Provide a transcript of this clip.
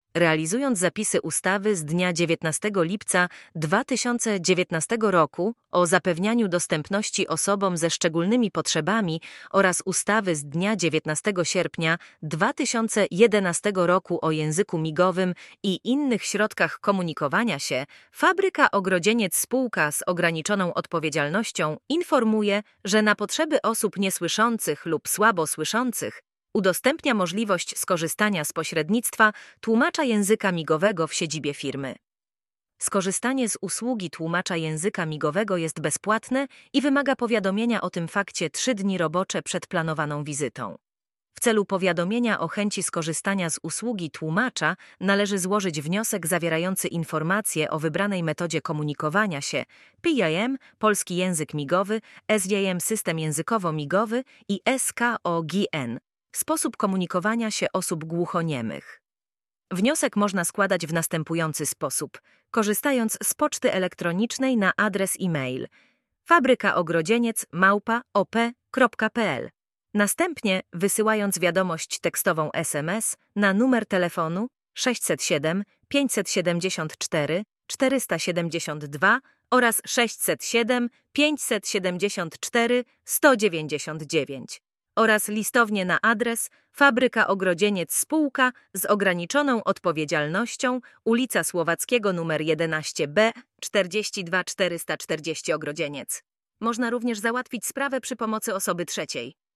Realizując zapisy ustawy z dnia 19 lipca 2019 roku o zapewnianiu dostępności osobom ze szczególnymi potrzebami oraz ustawy z dnia 19 sierpnia 2011 roku o języku migowym i innych środkach komunikowania się, Fabryka Ogrodzieniec Spółka z ograniczoną odpowiedzialnością informuje, że na potrzeby osób niesłyszących lub słabo słyszących udostępnia możliwość skorzystania z pośrednictwa tłumacza języka migowego w siedzibie firmy. Skorzystanie z usługi tłumacza języka migowego jest bezpłatne i wymaga powiadomienia o tym fakcie 3 dni robocze przed planowaną wizytą. W celu powiadomienia o chęci skorzystania z usługi tłumacza należy złożyć wniosek zawierający informacje o wybranej metodzie komunikowania się PJM, polski język migowy, SJM system językowo-migowy i SKOGN. Sposób komunikowania się osób głuchoniemych. Wniosek można składać w następujący sposób, korzystając z poczty elektronicznej na adres e-mail fabrykaogrodzieniec@op.pl. Następnie wysyłając wiadomość tekstową SMS na numer telefonu 607 574 472 oraz 607 574 199. oraz listownie na adres Fabryka Ogrodzieniec Spółka z ograniczoną odpowiedzialnością, ulica Słowackiego nr 11B, 42 440 Ogrodzieniec. Można również załatwić sprawę przy pomocy osoby trzeciej.